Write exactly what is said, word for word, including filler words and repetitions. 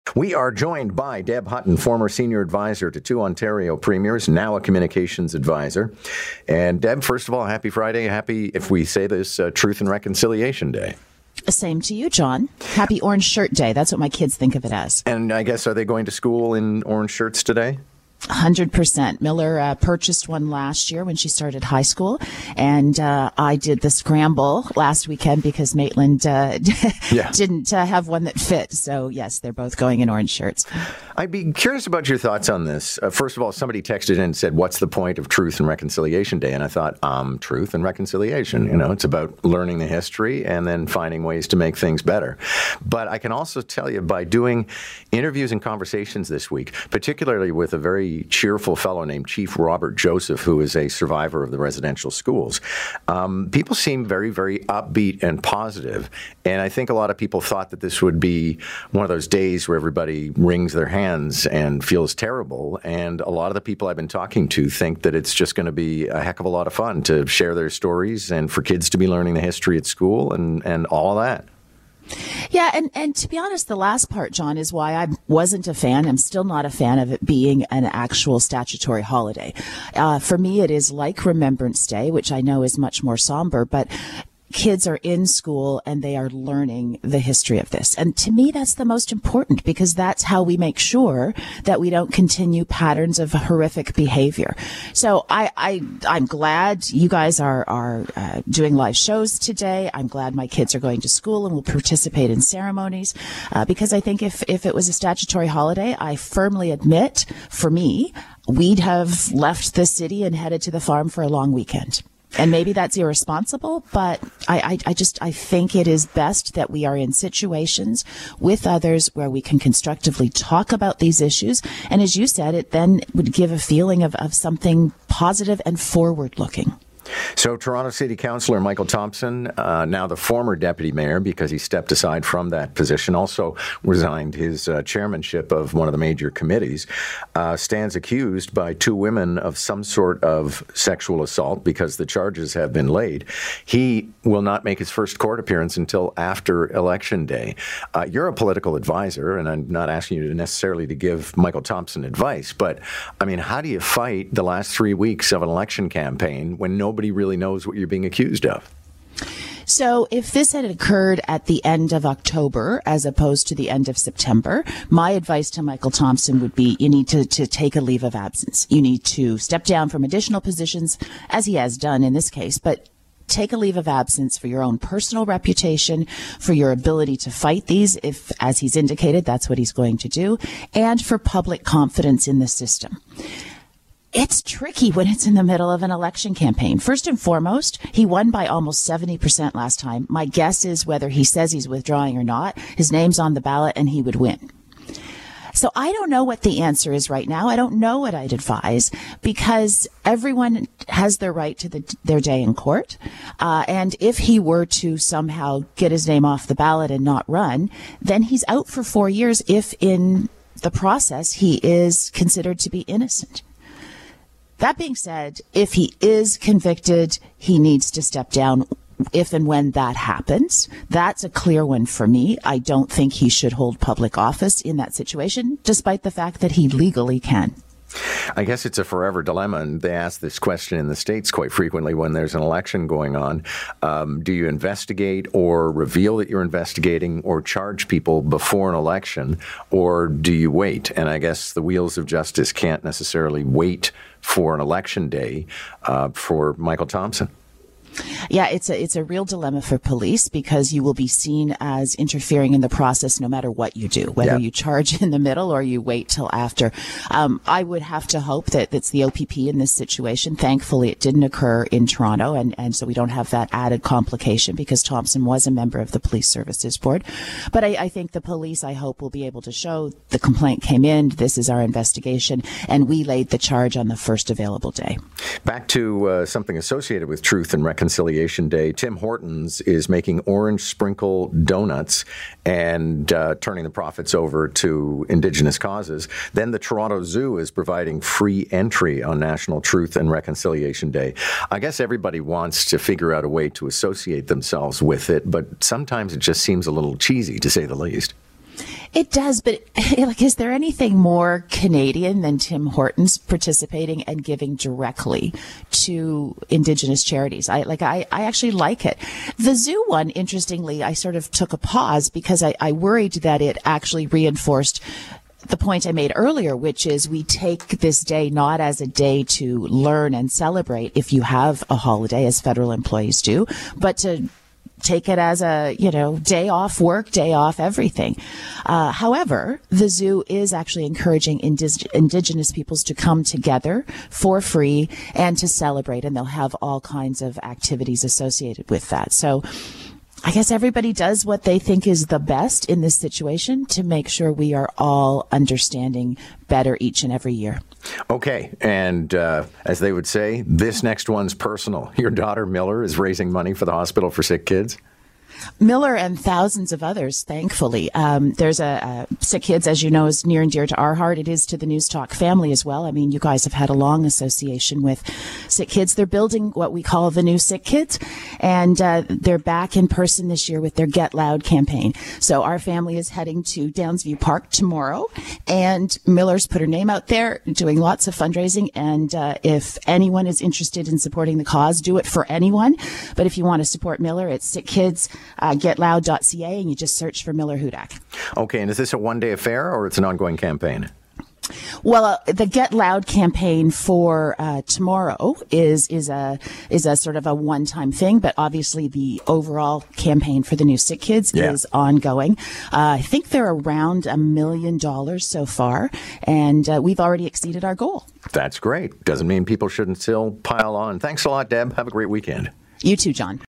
We are joined by Deb Hutton, former senior advisor to two Ontario premiers, now a communications advisor. And Deb, first of all, happy Friday. Happy, if we say this, uh, Truth and Reconciliation Day. Same to you, John. Happy Orange Shirt Day. That's what my kids think of it as. And I guess, are they going to school in orange shirts today? one hundred percent. Miller uh, purchased one last year when she started high school, and uh, I did the scramble last weekend because Maitland uh, yeah. didn't uh, have one that fit. So, yes, they're both going in orange shirts. I'd be curious about your thoughts on this. Uh, first of all, somebody texted in and said, what's the point of Truth and Reconciliation Day? And I thought, um, truth and reconciliation. You know, it's about learning the history and then finding ways to make things better. But I can also tell you, by doing interviews and conversations this week, particularly with a very cheerful fellow named Chief Robert Joseph, who is a survivor of the residential schools. Um, people seem very, very upbeat and positive. And I think a lot of people thought that this would be one of those days where everybody wrings their hands and feels terrible. And a lot of the people I've been talking to think that it's just going to be a heck of a lot of fun to share their stories and for kids to be learning the history at school and, and all of that. Yeah, and, and to be honest, the last part, John, is why I wasn't a fan. I'm still not a fan of it being an actual statutory holiday. Uh, for me, it is like Remembrance Day, which I know is much more somber, but kids are in school and they are learning the history of this. And to me, that's the most important, because that's how we make sure that we don't continue patterns of horrific behavior. So I, I, I'm glad you guys are, are uh, doing live shows today. I'm glad my kids are going to school and will participate in ceremonies, uh, because I think if, if it was a statutory holiday, I firmly admit, for me, we'd have left the city and headed to the farm for a long weekend. And maybe that's irresponsible, but I, I, I just, I think it is best that we are in situations with others where we can constructively talk about these issues. And as you said, it then would give a feeling of, of something positive and forward-looking. So Toronto City Councillor Michael Thompson, uh, now the former deputy mayor, because he stepped aside from that position, also resigned his uh, chairmanship of one of the major committees, uh, stands accused by two women of some sort of sexual assault because the charges have been laid. He will not make his first court appearance until after Election Day. Uh, you're a political advisor, and I'm not asking you to necessarily to give Michael Thompson advice, but, I mean, how do you fight the last three weeks of an election campaign when nobody really knows what you're being accused of? So if this had occurred at the end of October as opposed to the end of September, my advice to Michael Thompson would be you need to, to take a leave of absence. You need to step down from additional positions, as he has done in this case, but take a leave of absence for your own personal reputation, for your ability to fight these, if, as he's indicated, that's what he's going to do, and for public confidence in the system. It's tricky when it's in the middle of an election campaign. First and foremost, he won by almost seventy percent last time. My guess is whether he says he's withdrawing or not, his name's on the ballot and he would win. So I don't know what the answer is right now. I don't know what I'd advise, because everyone has their right to the, their day in court. Uh, and if he were to somehow get his name off the ballot and not run, then he's out for four years if in the process he is considered to be innocent. That being said, if he is convicted, he needs to step down if and when that happens. That's a clear one for me. I don't think he should hold public office in that situation, despite the fact that he legally can. I guess it's a forever dilemma, and they ask this question in the States quite frequently when there's an election going on. Um, do you investigate or reveal that you're investigating or charge people before an election, or do you wait? And I guess the wheels of justice can't necessarily wait for an election day uh, for Michael Thompson. Yeah, it's a it's a real dilemma for police, because you will be seen as interfering in the process no matter what you do, whether yeah. you charge in the middle or you wait till after. Um, I would have to hope that it's the O P P in this situation. Thankfully, it didn't occur in Toronto, and, and so we don't have that added complication, because Thompson was a member of the Police Services Board. But I, I think the police, I hope, will be able to show the complaint came in, this is our investigation, and we laid the charge on the first available day. Back to uh, something associated with Truth and Reconciliation Day. Tim Hortons is making orange sprinkle donuts and uh, turning the profits over to Indigenous causes. Then the Toronto Zoo is providing free entry on National Truth and Reconciliation Day. I guess everybody wants to figure out a way to associate themselves with it, but sometimes it just seems a little cheesy, to say the least. It does, but like, is there anything more Canadian than Tim Hortons participating and giving directly to Indigenous charities? I like, I, I actually like it. The zoo one, interestingly, I sort of took a pause because I, I worried that it actually reinforced the point I made earlier, which is we take this day not as a day to learn and celebrate if you have a holiday, as federal employees do, but to take it as a, you know, day off work, day off everything. Uh, however, the zoo is actually encouraging indig- Indigenous peoples to come together for free and to celebrate, and they'll have all kinds of activities associated with that. So I guess everybody does what they think is the best in this situation to make sure we are all understanding better each and every year. Okay. And uh, as they would say, this next one's personal. Your daughter, Miller, is raising money for the Hospital for Sick Kids. Miller and thousands of others, thankfully. Um, there's a, a Sick Kids, as you know, is near and dear to our heart. It is to the News Talk family as well. I mean, you guys have had a long association with Sick Kids. They're building what we call the new Sick Kids, and uh, they're back in person this year with their Get Loud campaign. So our family is heading to Downsview Park tomorrow, and Miller's put her name out there, doing lots of fundraising. And uh, if anyone is interested in supporting the cause, do it for anyone. But if you want to support Miller, it's Sick Kids. Uh, get loud dot c a, and you just search for Miller Hudak. Okay, and is this a one-day affair or it's an ongoing campaign? Well, uh, the Get Loud campaign for uh, tomorrow is is a is a sort of a one-time thing, but obviously the overall campaign for the new Sick Kids yeah. is ongoing. Uh, I think they're around a million dollars so far, and uh, we've already exceeded our goal. That's great. Doesn't mean people shouldn't still pile on. Thanks a lot, Deb. Have a great weekend. You too, John.